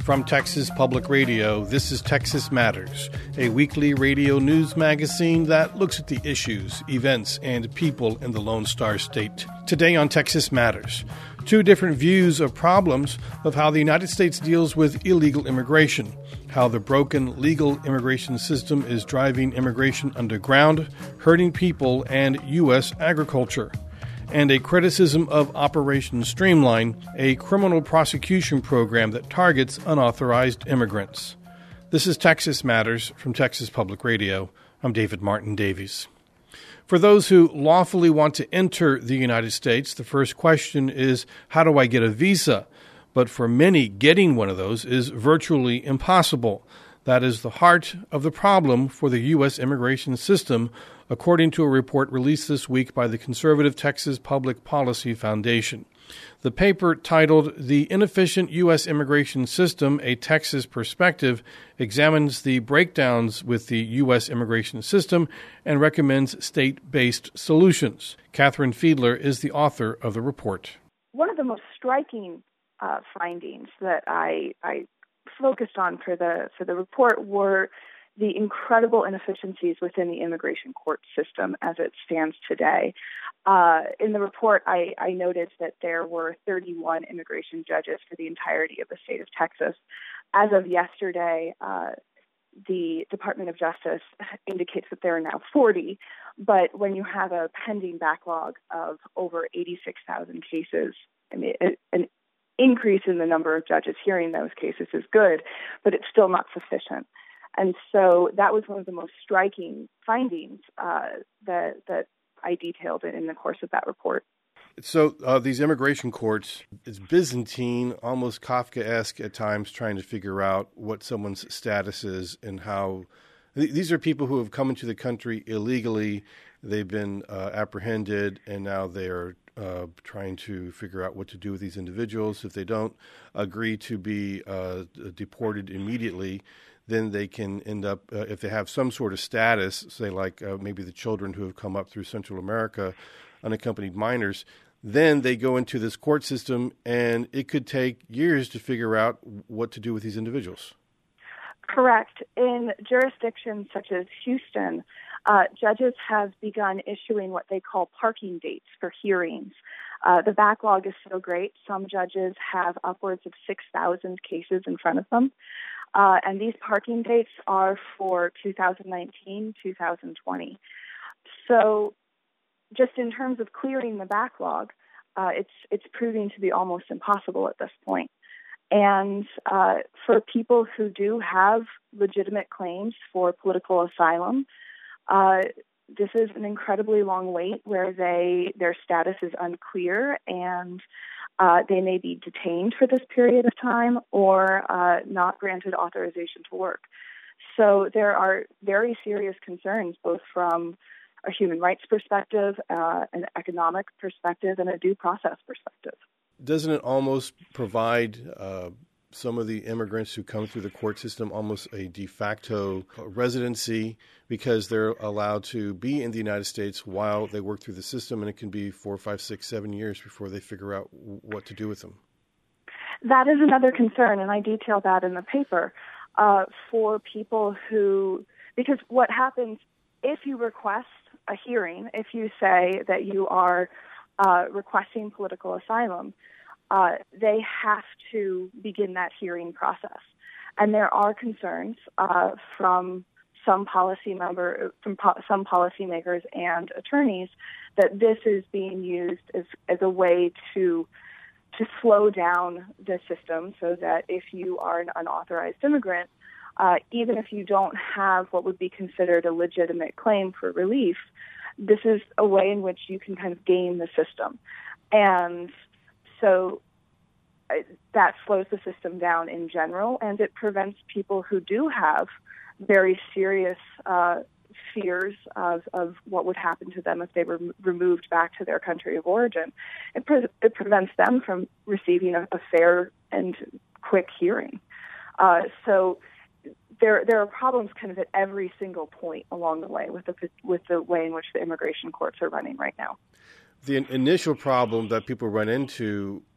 From Texas Public Radio, this is Texas Matters, a weekly radio news magazine that looks at the issues, events, and people in the Lone Star State. Today on Texas Matters, two different views of problems of how the United States deals with illegal immigration, how the broken legal immigration system is driving immigration underground, hurting people, and U.S. agriculture, and a criticism of Operation Streamline, a criminal prosecution program that targets unauthorized immigrants. This is Texas Matters from Texas Public Radio. I'm David Martin Davies. For those who lawfully want to enter the United States, the first question is, how do I get a visa? But for many, getting one of those is virtually impossible. That is the heart of the problem for the U.S. immigration system, according to a report released this week by the conservative Texas Public Policy Foundation. The paper, titled The Inefficient U.S. Immigration System, A Texas Perspective, examines the breakdowns with the U.S. immigration system and recommends state-based solutions. Catherine Fiedler is the author of the report. One of the most striking findings that I focused on for the report were the incredible inefficiencies within the immigration court system as it stands today. In the report, I noted that there were 31 immigration judges for the entirety of the state of Texas. As of yesterday, the Department of Justice indicates that there are now 40, but when you have a pending backlog of over 86,000 cases, I mean, an increase in the number of judges hearing those cases is good, but it's still not sufficient. And so that was one of the most striking findings that I detailed in the course of that report. So these immigration courts, it's Byzantine, almost Kafkaesque at times, trying to figure out what someone's status is and how. These are people who have come into the country illegally. They've been apprehended, and now they are trying to figure out what to do with these individuals. If they don't agree to be deported immediately, then they can end up, if they have some sort of status, say like maybe the children who have come up through Central America, unaccompanied minors, then they go into this court system, and it could take years to figure out what to do with these individuals. Correct. In jurisdictions such as Houston, judges have begun issuing what they call parking dates for hearings. The backlog is so great, some judges have upwards of 6,000 cases in front of them. And these parking dates are for 2019, 2020. So just in terms of clearing the backlog, it's proving to be almost impossible at this point. And for people who do have legitimate claims for political asylum, this is an incredibly long wait where their status is unclear, and they may be detained for this period of time or not granted authorization to work. So there are very serious concerns, both from a human rights perspective, an economic perspective, and a due process perspective. Doesn't it almost provide some of the immigrants who come through the court system almost a de facto residency because they're allowed to be in the United States while they work through the system, and it can be 4, 5, 6, 7 years before they figure out what to do with them? That is another concern, and I detail that in the paper, for people who, because what happens if you request a hearing, if you say that you are requesting political asylum, they have to begin that hearing process. And there are concerns from some policymakers and attorneys that this is being used as a way to slow down the system, so that if you are an unauthorized immigrant, even if you don't have what would be considered a legitimate claim for relief, this is a way in which you can kind of game the system. And so that slows the system down in general, and it prevents people who do have very serious fears of what would happen to them if they were removed back to their country of origin. It prevents them from receiving a fair and quick hearing. So there are problems kind of at every single point along the way with the way in which the immigration courts are running right now. The initial problem that people run into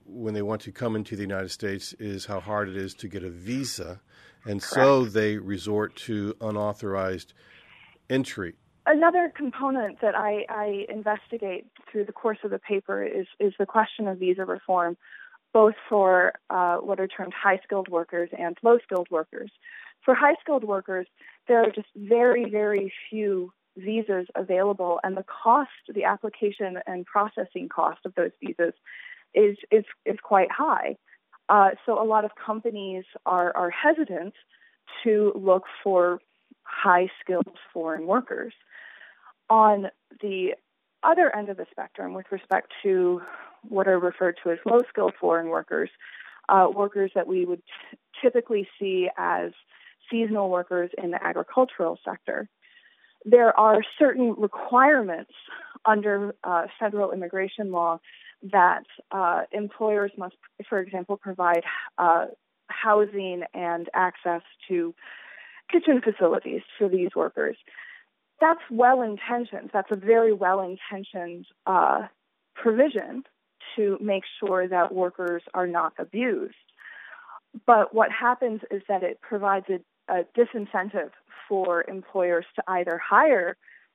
when they want to come into the United States is how hard it is to get a visa, and Correct. so they resort to unauthorized entry. Another component that I investigate through the course of the paper is the question of visa reform, both for what are termed high-skilled workers and low-skilled workers. For high-skilled workers, there are just very, very few visas available, and the application and processing cost of those visas is quite high. So a lot of companies are hesitant to look for high-skilled foreign workers. On the other end of the spectrum, with respect to what are referred to as low-skilled foreign workers, workers that we would typically see as seasonal workers in the agricultural sector, there are certain requirements under federal immigration law that employers must, for example, provide housing and access to kitchen facilities for these workers. That's well-intentioned. That's a very well-intentioned provision to make sure that workers are not abused. But what happens is that it provides a disincentive for employers to either hire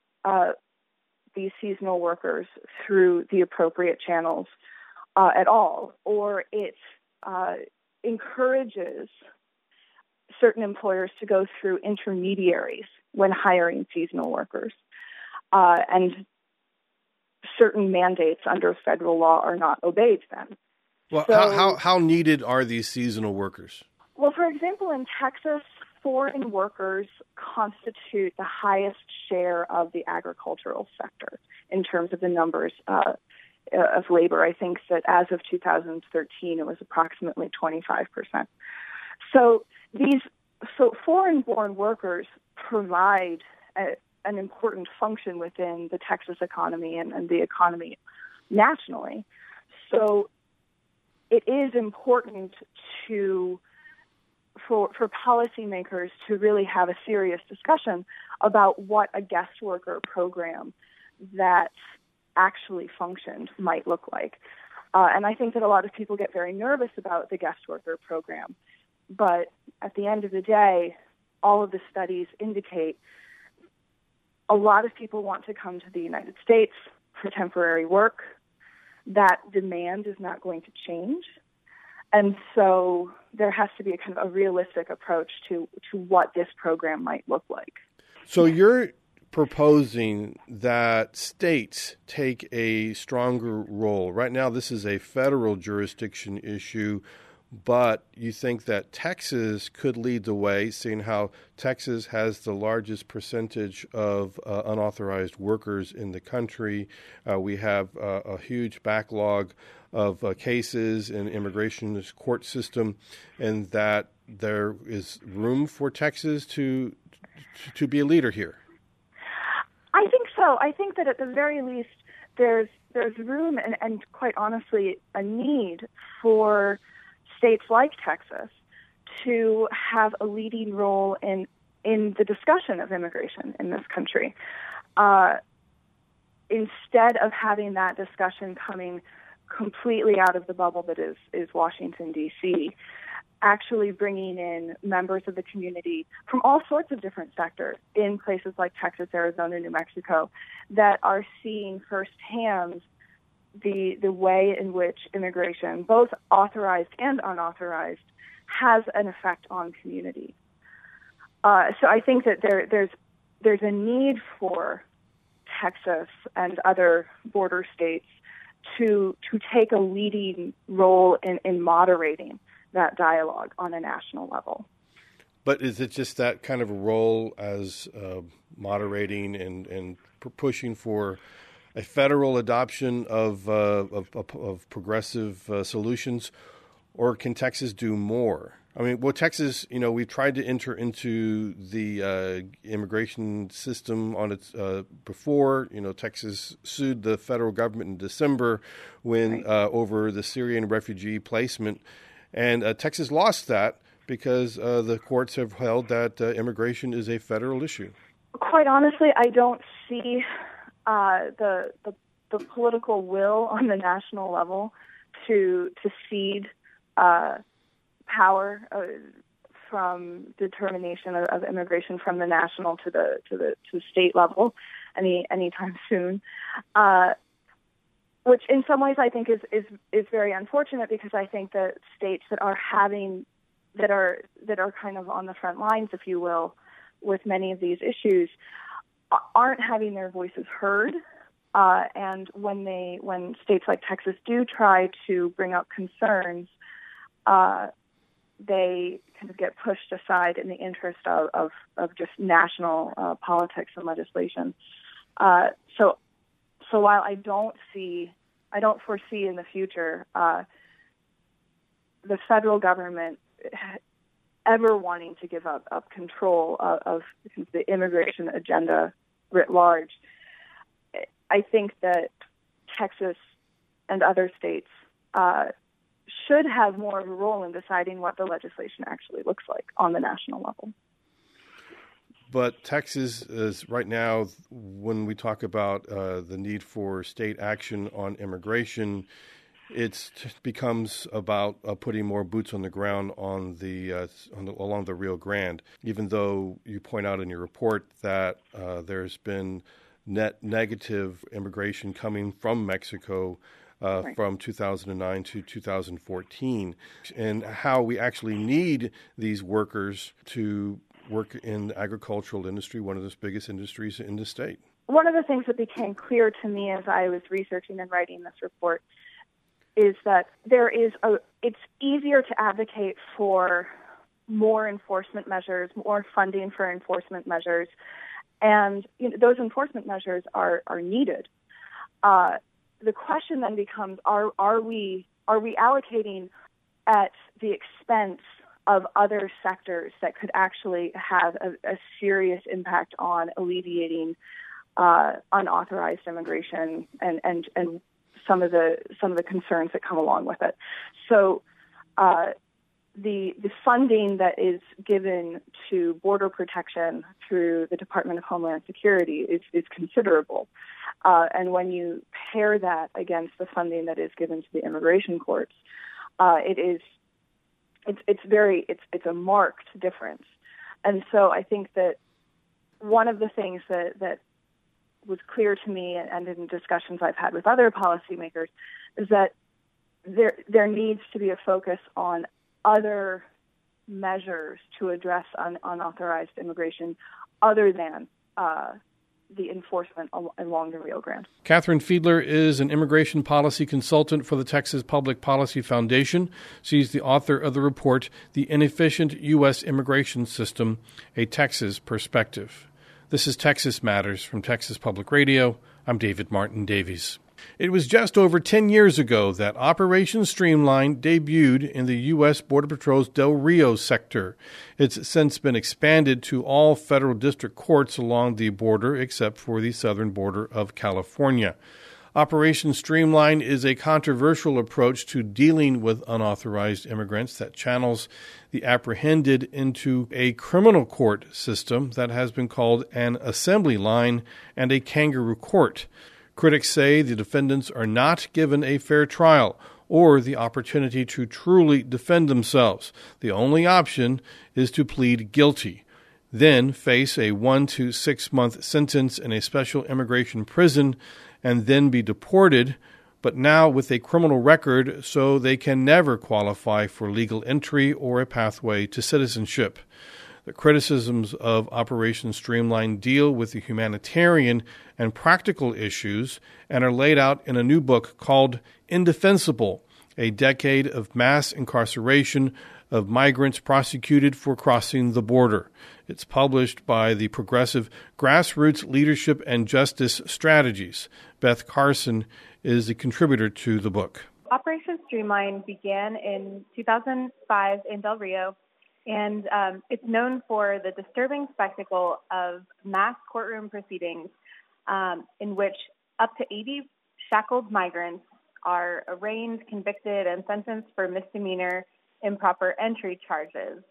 these seasonal workers through the appropriate channels at all, or it encourages certain employers to go through intermediaries when hiring seasonal workers. And certain mandates under federal law are not obeyed then. Well, So, how needed are these seasonal workers? well, for example, in Texas, foreign workers constitute the highest share of the agricultural sector in terms of the numbers of labor. I think that as of 2013, it was approximately 25%. So foreign-born workers provide an important function within the Texas economy and the economy nationally. So it is important for policymakers to really have a serious discussion about what a guest worker program that actually functioned might look like. And I think that a lot of people get very nervous about the guest worker program. But at the end of the day, all of the studies indicate a lot of people want to come to the United States for temporary work. That demand is not going to change. And so there has to be a kind of a realistic approach to what this program might look like. So you're proposing that states take a stronger role. Right now, this is a federal jurisdiction issue, but you think that Texas could lead the way, seeing how Texas has the largest percentage of unauthorized workers in the country. We have a huge backlog of cases in immigration court system, and that there is room for Texas to be a leader here. I think so. I think that at the very least, there's room and quite honestly, a need for states like Texas to have a leading role in the discussion of immigration in this country. Instead of having that discussion coming completely out of the bubble that is Washington, D.C., actually bringing in members of the community from all sorts of different sectors in places like Texas, Arizona, New Mexico, that are seeing firsthand the way in which immigration, both authorized and unauthorized, has an effect on community. So I think that there's a need for Texas and other border states to take a leading role in moderating that dialogue on a national level. But is it just that kind of a role as moderating and pushing for a federal adoption of progressive solutions, or can Texas do more? I mean, well, Texas, we tried to enter into the immigration system on its before. Texas sued the federal government in December when over the Syrian refugee placement, and Texas lost that because the courts have held that immigration is a federal issue. Quite honestly, I don't see the political will on the national level to cede power from determination of immigration from the national to the state level anytime soon. Which in some ways I think is very unfortunate, because I think that states that are kind of on the front lines, if you will, with many of these issues, aren't having their voices heard. And when states like Texas do try to bring up concerns, they kind of get pushed aside in the interest of just national politics and legislation. So while I don't foresee in the future the federal government ever wanting to give up control of the immigration agenda writ large, I think that Texas and other states should have more of a role in deciding what the legislation actually looks like on the national level. But Texas is right now, when we talk about the need for state action on immigration, it becomes about putting more boots on the ground along the Rio Grande. Even though you point out in your report that there's been net negative immigration coming from Mexico Right. from 2009 to 2014, and how we actually need these workers to work in the agricultural industry, one of the biggest industries in the state. One of the things that became clear to me as I was researching and writing this report is that it's easier to advocate for more enforcement measures, more funding for enforcement measures, and those enforcement measures are needed. The question then becomes: Are we allocating at the expense of other sectors that could actually have a serious impact on alleviating unauthorized immigration and some of the concerns that come along with it? So the funding that is given to border protection through the Department of Homeland Security is considerable. And when you pair that against the funding that is given to the immigration courts, it's a marked difference. And so I think that one of the things that was clear to me and in discussions I've had with other policymakers is that there needs to be a focus on other measures to address unauthorized immigration other than the enforcement along the Rio Grande. Catherine Fiedler is an immigration policy consultant for the Texas Public Policy Foundation. She's the author of the report, The Inefficient U.S. Immigration System, A Texas Perspective. This is Texas Matters from Texas Public Radio. I'm David Martin Davies. It was just over 10 years ago that Operation Streamline debuted in the U.S. Border Patrol's Del Rio sector. It's since been expanded to all federal district courts along the border except for the southern border of California. Operation Streamline is a controversial approach to dealing with unauthorized immigrants that channels the apprehended into a criminal court system that has been called an assembly line and a kangaroo court. Critics say the defendants are not given a fair trial or the opportunity to truly defend themselves. The only option is to plead guilty, then face a 1 to 6 month sentence in a special immigration prison, and then be deported, but now with a criminal record so they can never qualify for legal entry or a pathway to citizenship. The criticisms of Operation Streamline deal with the humanitarian and practical issues and are laid out in a new book called Indefensible, A Decade of Mass Incarceration of Migrants Prosecuted for Crossing the Border. It's published by the Progressive Grassroots Leadership and Justice Strategies. Beth Carson is the contributor to the book. Operation Streamline began in 2005 in Del Rio, and it's known for the disturbing spectacle of mass courtroom proceedings in which up to 80 shackled migrants are arraigned, convicted, and sentenced for misdemeanor improper entry charges.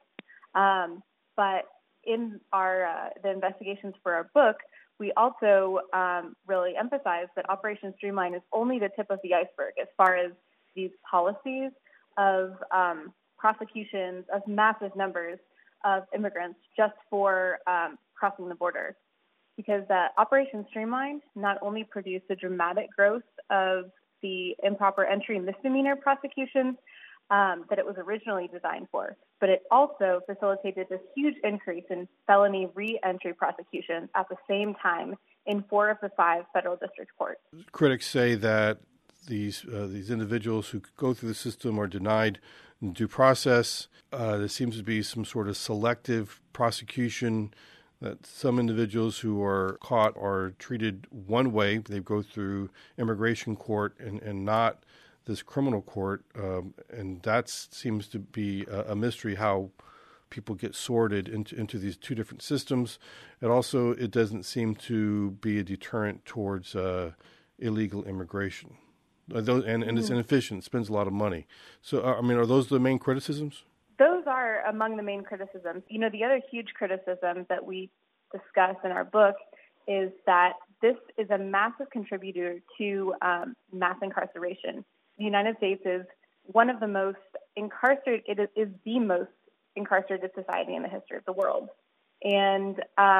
But in the investigations for our book, we also really emphasize that Operation Streamline is only the tip of the iceberg as far as these policies of prosecutions of massive numbers of immigrants just for crossing the border. Because Operation Streamline not only produced a dramatic growth of the improper entry misdemeanor prosecutions that it was originally designed for, but it also facilitated this huge increase in felony re-entry prosecutions at the same time in 4 of the 5 federal district courts. Critics say that these individuals who go through the system are denied due process. There seems to be some sort of selective prosecution, that some individuals who are caught are treated one way. They go through immigration court and not this criminal court, and that seems to be a mystery how people get sorted into these two different systems. And also, it doesn't seem to be a deterrent towards illegal immigration. And it's inefficient, spends a lot of money. So, are those the main criticisms? Those are among the main criticisms. The other huge criticism that we discuss in our book is that this is a massive contributor to mass incarceration. The United States is one of the most incarcerated, it is the most incarcerated society in the history of the world. And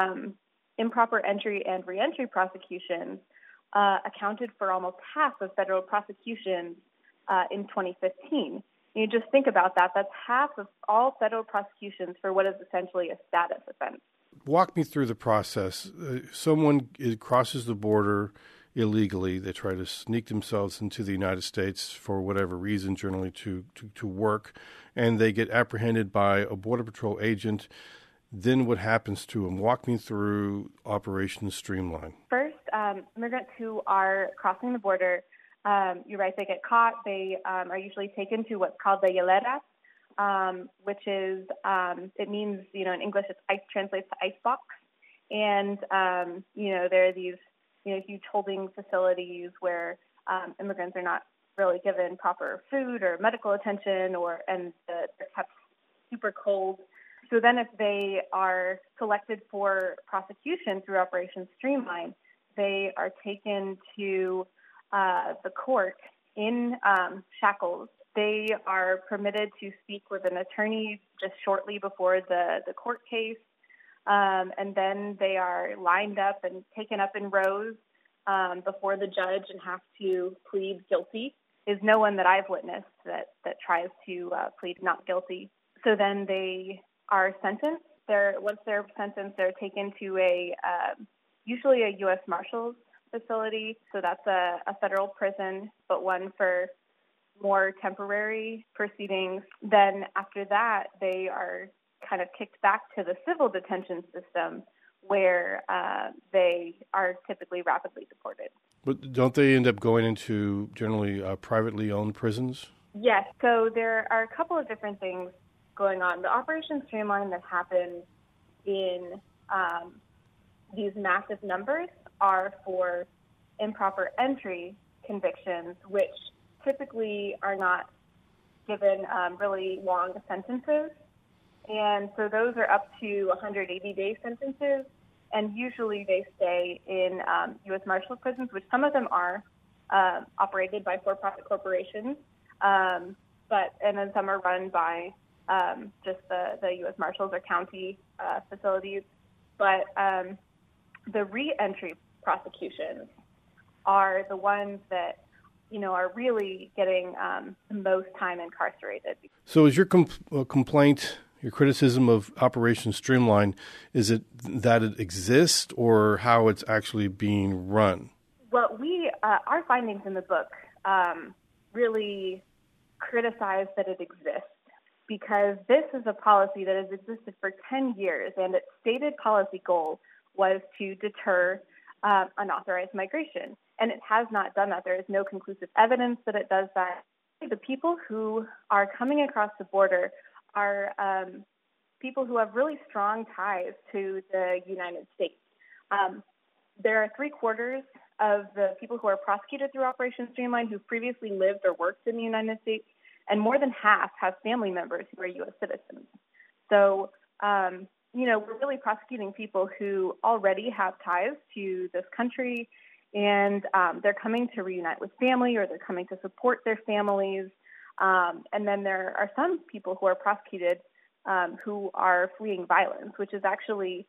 improper entry and reentry prosecutions accounted for almost half of federal prosecutions in 2015. You just think about that. That's half of all federal prosecutions for what is essentially a status offense. Walk me through the process. Someone crosses the border illegally. They try to sneak themselves into the United States for whatever reason, generally to work, and they get apprehended by a Border Patrol agent. Then what happens to them? Walk me through Operation Streamline. First, immigrants who are crossing the border, you're right, they get caught. They are usually taken to what's called the hielera, which is, it means, in English, translates to icebox. And, there are these, huge holding facilities where immigrants are not really given proper food or medical attention, and they're kept super cold. So then if they are selected for prosecution through Operation Streamline, they are taken to the court in shackles. They are permitted to speak with an attorney just shortly before the court case, and then they are lined up and taken up in rows before the judge and have to plead guilty. There's no one that I've witnessed that tries to plead not guilty. So then they are sentenced. Once they're sentenced, they're taken to usually a U.S. Marshals facility. So that's a federal prison, but one for more temporary proceedings. Then after that, they are kind of kicked back to the civil detention system where they are typically rapidly deported. But don't they end up going into generally privately owned prisons? Yes. So there are a couple of different things going on. The Operation Streamline that happened in these massive numbers are for improper entry convictions, which typically are not given really long sentences. And so those are up to 180-day sentences, and usually they stay in U.S. Marshal prisons, which some of them are operated by for-profit corporations, and then some are run by just the U.S. Marshals or county facilities. But the re-entry prosecutions are the ones that are really getting the most time incarcerated. So is your complaint, your criticism of Operation Streamline, is it that it exists or how it's actually being run? Well, our findings in the book really criticize that it exists, because this is a policy that has existed for 10 years, and its stated policy goal was to deter unauthorized migration. And it has not done that. There is no conclusive evidence that it does that. The people who are coming across the border are people who have really strong ties to the United States. There are 3/4 of the people who are prosecuted through Operation Streamline who previously lived or worked in the United States, and more than half have family members who are U.S. citizens. So, we're really prosecuting people who already have ties to this country and they're coming to reunite with family, or they're coming to support their families. And then there are some people who are prosecuted who are fleeing violence, which is actually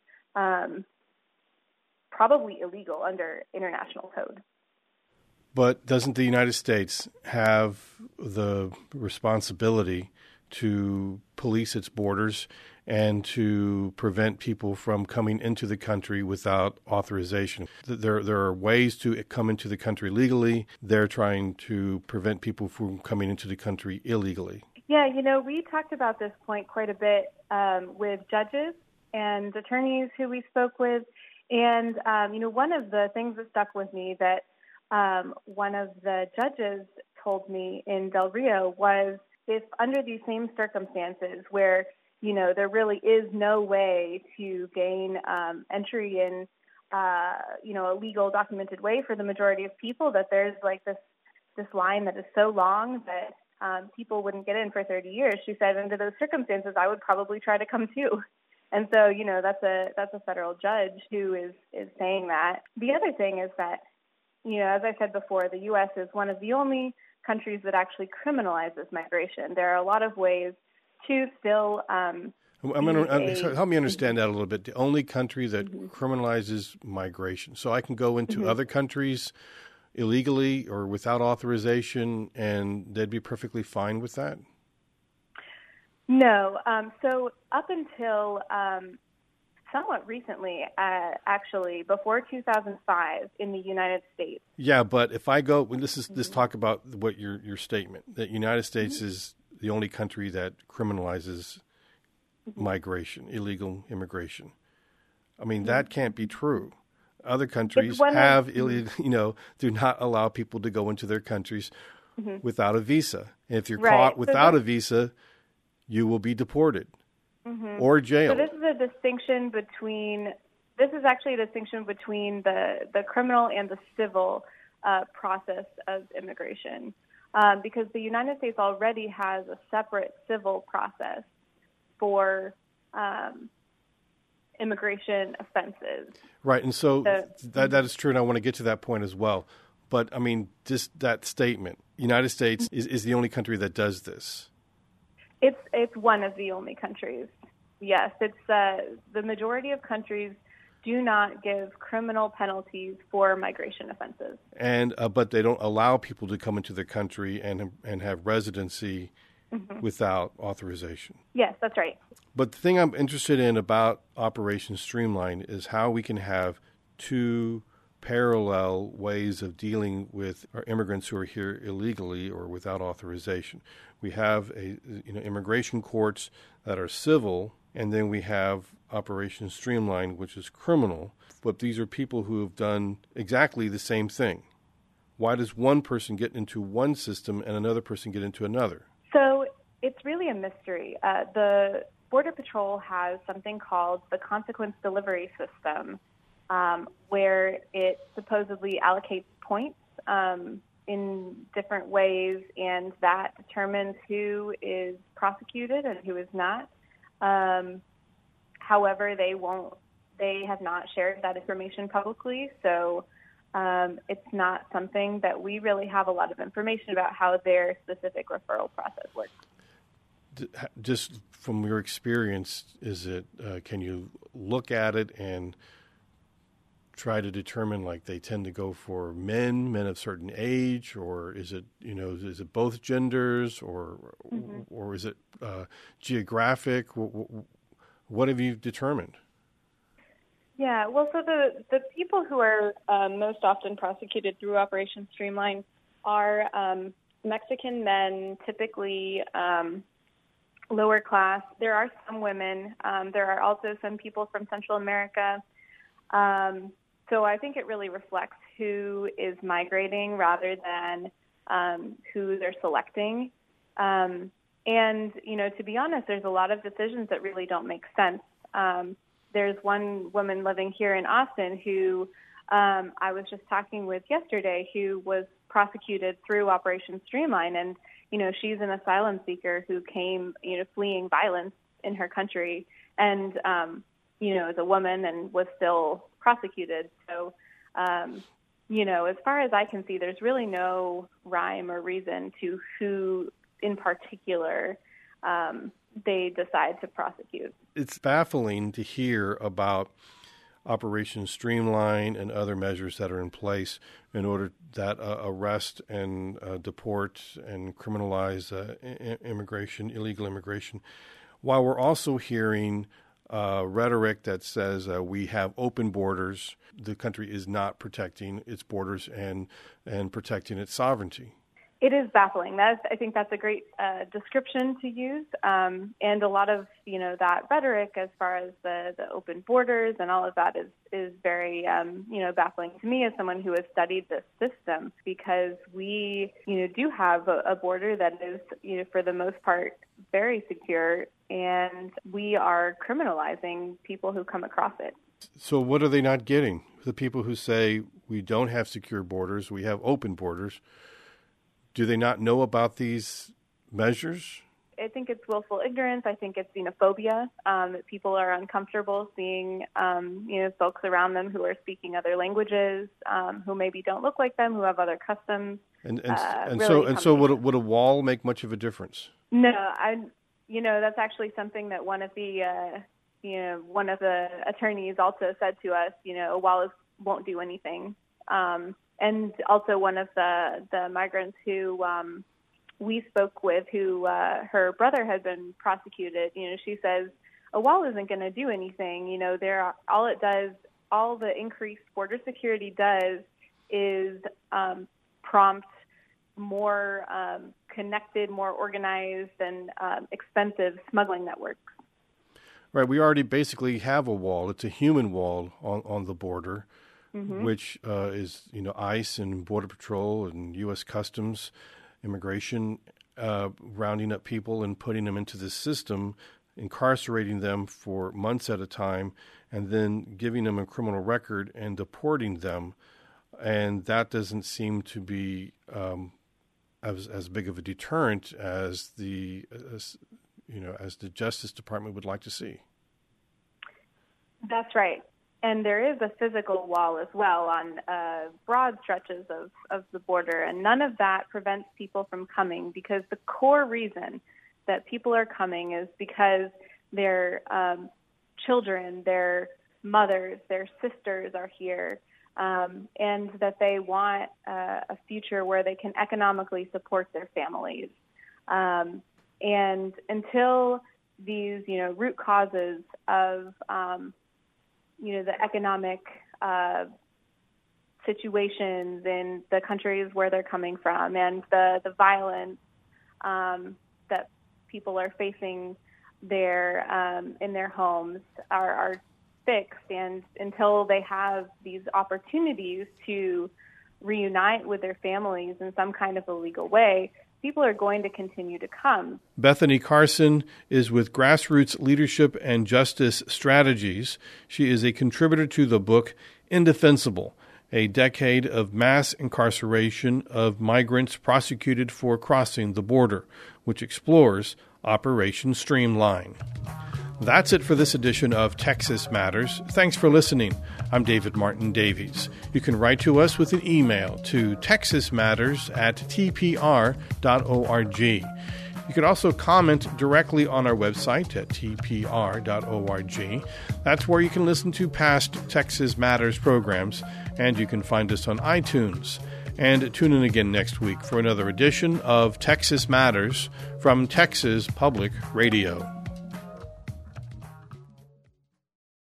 probably illegal under international code. But doesn't the United States have the responsibility to police its borders and to prevent people from coming into the country without authorization? There are ways to come into the country legally. They're trying to prevent people from coming into the country illegally. Yeah, we talked about this point quite a bit with judges and attorneys who we spoke with. And, one of the things that stuck with me that one of the judges told me in Del Rio was, if under these same circumstances where, there really is no way to gain entry in, a legal documented way for the majority of people, that there's like this line that is so long that people wouldn't get in for 30 years. She said, under those circumstances, I would probably try to come too. And so, that's a federal judge who is saying that. The other thing is that, as I said before, the U.S. is one of the only countries that actually criminalizes migration. There are a lot of ways to still help me understand that a little bit. The only country that criminalizes migration. So I can go into other countries illegally or without authorization, and they'd be perfectly fine with that? No. So up until somewhat recently, actually, before 2005 in the United States. Yeah, but if I go, let's talk about what your statement, that United States is the only country that criminalizes migration, illegal immigration. I mean, that can't be true. Other countries do not allow people to go into their countries without a visa. And if you're caught without a visa, you will be deported or jailed. So this is actually a distinction between the criminal and the civil process of immigration, because the United States already has a separate civil process for immigration offenses. Right, and so that is true, and I want to get to that point as well. But, I mean, just that statement, United States is the only country that does this. It's one of the only countries. Yes, it's the majority of countries do not give criminal penalties for migration offenses. And but they don't allow people to come into the country and have residency without authorization. Yes, that's right. But the thing I'm interested in about Operation Streamline is how we can have two parallel ways of dealing with our immigrants who are here illegally or without authorization. We have immigration courts that are civil, and then we have Operation Streamline, which is criminal. But these are people who have done exactly the same thing. Why does one person get into one system and another person get into another? So it's really a mystery. The Border Patrol has something called the Consequence Delivery System, where it supposedly allocates points in different ways, and that determines who is prosecuted and who is not. However, they have not shared that information publicly, so it's not something that we really have a lot of information about how their specific referral process works. Just from your experience, can you look at it and try to determine, like, they tend to go for men of certain age, or is it both genders, or is it geographic? What have you determined? Yeah, well, so the people who are most often prosecuted through Operation Streamline are Mexican men, typically lower class. There are some women. There are also some people from Central America. So I think it really reflects who is migrating rather than who they're selecting. And, to be honest, there's a lot of decisions that really don't make sense. There's one woman living here in Austin who I was just talking with yesterday who was prosecuted through Operation Streamline. And, she's an asylum seeker who came, fleeing violence in her country and, is a woman and was still prosecuted. So as far as I can see, there's really no rhyme or reason to who in particular they decide to prosecute. It's baffling to hear about Operation Streamline and other measures that are in place in order that arrest and deport and criminalize illegal immigration, while we're also hearing rhetoric that says we have open borders. The country is not protecting its borders and protecting its sovereignty. It is baffling. I think that's a great description to use, and a lot of that rhetoric as far as the open borders and all of that is very baffling to me as someone who has studied this system, because we do have a border that is for the most part very secure, and we are criminalizing people who come across it. So what are they not getting? The people who say we don't have secure borders, we have open borders. Do they not know about these measures? I think it's willful ignorance. I think it's xenophobia, that people are uncomfortable seeing, folks around them who are speaking other languages, who maybe don't look like them, who have other customs. So would a wall make much of a difference? No, that's actually something that one of the attorneys also said to us. A wall won't do anything. And also one of the migrants who we spoke with, who her brother had been prosecuted, she says a wall isn't going to do anything. All the increased border security does is prompt more connected, more organized, and expensive smuggling networks. Right. We already basically have a wall. It's a human wall on the border. Mm-hmm. Which is, ICE and Border Patrol and U.S. Customs, immigration, rounding up people and putting them into this system, incarcerating them for months at a time, and then giving them a criminal record and deporting them. And that doesn't seem to be as big of a deterrent as the Justice Department would like to see. That's right. And there is a physical wall as well on broad stretches of the border. And none of that prevents people from coming, because the core reason that people are coming is because their children, their mothers, their sisters are here, and that they want a future where they can economically support their families. And until these, root causes of the economic situations in the countries where they're coming from, and the violence that people are facing there in their homes are fixed, and until they have these opportunities to reunite with their families in some kind of a legal way, people are going to continue to come. Bethany Carson is with Grassroots Leadership and Justice Strategies. She is a contributor to the book Indefensible, a decade of mass incarceration of migrants prosecuted for crossing the border, which explores Operation Streamline. That's it for this edition of Texas Matters. Thanks for listening. I'm David Martin Davies. You can write to us with an email to texasmatters@tpr.org. You can also comment directly on our website at tpr.org. That's where you can listen to past Texas Matters programs, and you can find us on iTunes. And tune in again next week for another edition of Texas Matters from Texas Public Radio.